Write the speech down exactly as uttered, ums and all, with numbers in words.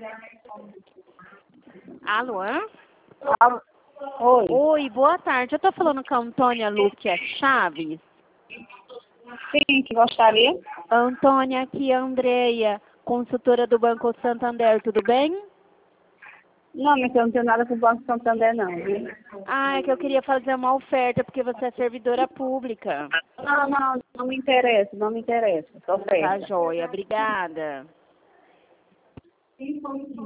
Alô? Alô? Oi. Oi, boa tarde. Eu tô falando com a Antônia Lúcia Chaves. Sim, que gostaria. Antônia, aqui é a Andreia, consultora do Banco Santander, tudo bem? Não, mas eu não tenho nada com o Banco Santander, não, viu? Ah, é que eu queria fazer uma oferta, porque você é servidora pública. Não, não, não me interessa, não me interessa. Tô Tá certa. joia, obrigada.